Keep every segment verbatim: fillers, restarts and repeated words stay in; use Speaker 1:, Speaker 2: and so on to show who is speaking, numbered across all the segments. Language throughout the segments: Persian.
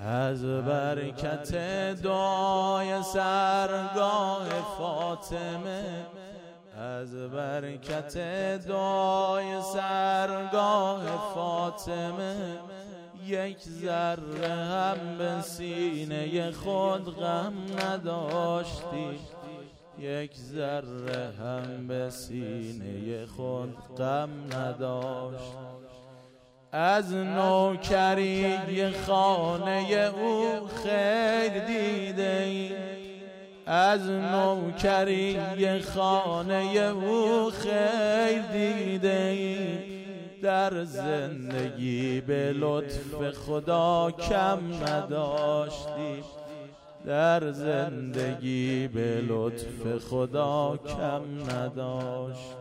Speaker 1: از برکت دعای سرگاه فاطمه، از برکت دعای سرگاه فاطمه، یک ذره هم به سینه خود غم نداشتی، یک ذره هم به سینه خود غم نداشت. از نوکری خانه او خیر دیده ای، از نوکری خانه او خیر دیده ای، در زندگی به لطف خدا کم نداشتی، در زندگی به لطف خدا کم نداشتی.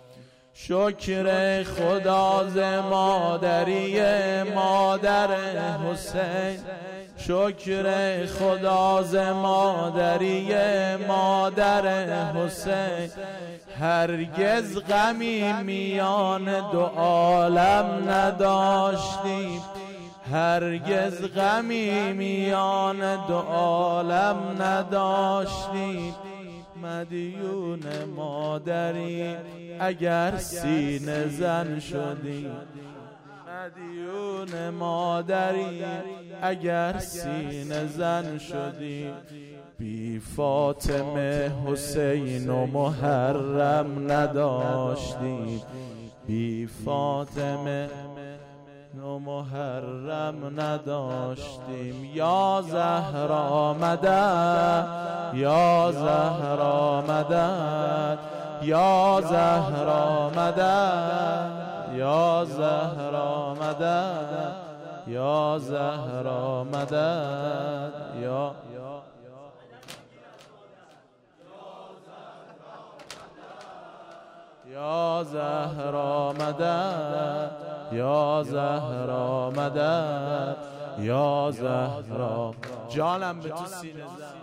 Speaker 1: شکر خدا ز مادری مادر حسین، شکر خدا ز مادری مادر حسین، هرگز غمی میان دو عالم نداشتیم، هرگز غمی میان دو عالم نداشتیم. مدیون مادری اگر سینه زن شدی، مدیون مادری اگر سینه زن شدی، بی فاطمه حسین و محرم نداشتی، بی فاطمه و محرم نداشتیم. یا زهرا مدد، یا زهرا مدد، یا زهرا مدد، یا زهرا مدد، یا زهرا مدد، یا یا زهرا مدد، یا زهرا مدد، یا زهرا. جانم به تو سینه زن.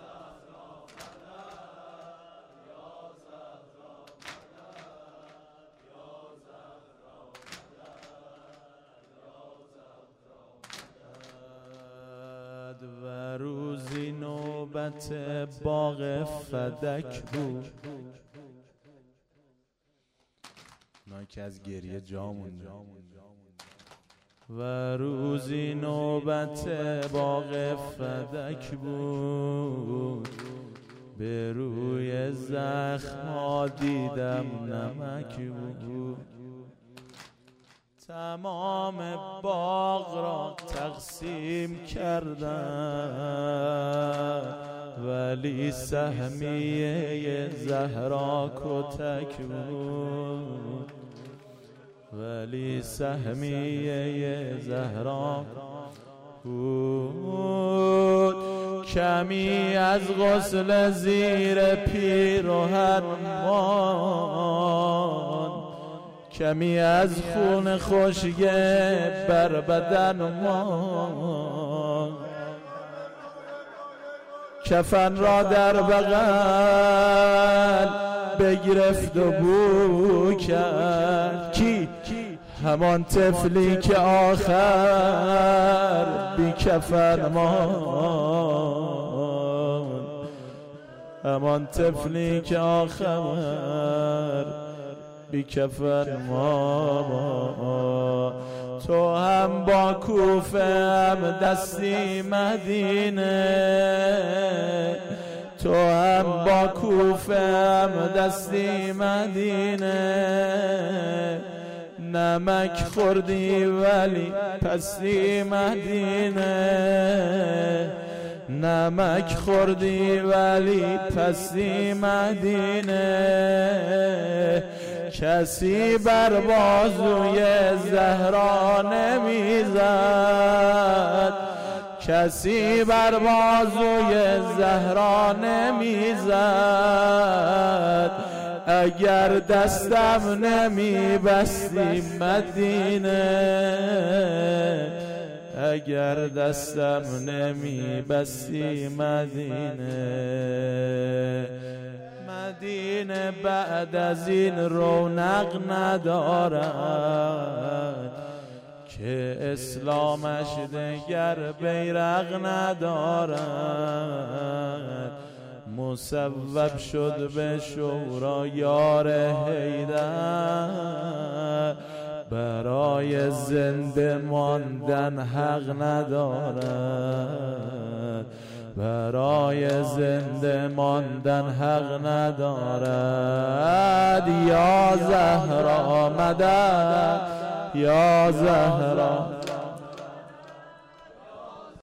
Speaker 1: و روزی نوبت باغ فدک بود، اونا که از گریه جا مونده. و روزی نوبت باغ فدک بود، به روی زخم دیدم نمک بود. تمام باغ را تقسیم کردم، ولی سهمیه زهرا کتک بود، ولی سهمیه زهرا بود. کمی از غسل زیر پیرهن، کمی از خون خشک بر بدن ما، کفن را در بغل بگرفت و بو کرد. کی؟ همان طفلی که آخر بی کفن ماند، همان طفلی که آخر بی کفن ماند. تو هم با کوفه هم دستی مدینه، تو هم با کوفه هم دستی مدینه، نمک خوردی ولی پستی مدینه، نمک خوردی ولی پستی مدینه. کسی بر بازوی زهرا نمیزد، کسی بر بازوی زهرا نمیزد، اگر دستم نمی بستی مدینه، اگر دستم نمی بستی مدینه. مدینه بعد از این رونق ندارد، که اسلامش دگر بیرق ندارد. مسبب شد به شورا یار حیدر، برای زنده ماندن حق ندارد، برای زنده ماندن حق ندارد. یا زهرا مدد، یا زهرا